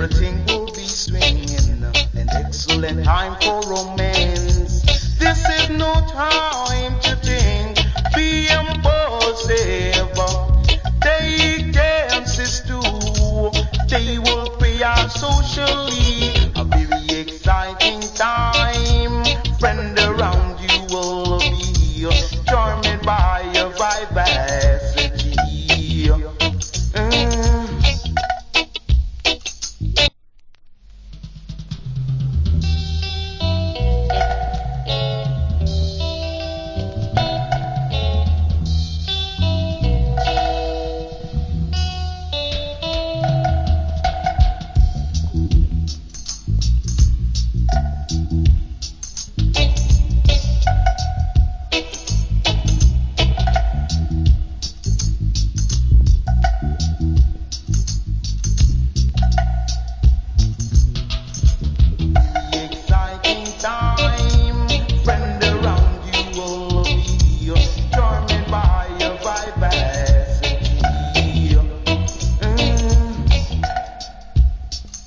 everything will be swinging. An excellent time for romance. This is no time to think, be impulsive. Take chances too. They will pay our social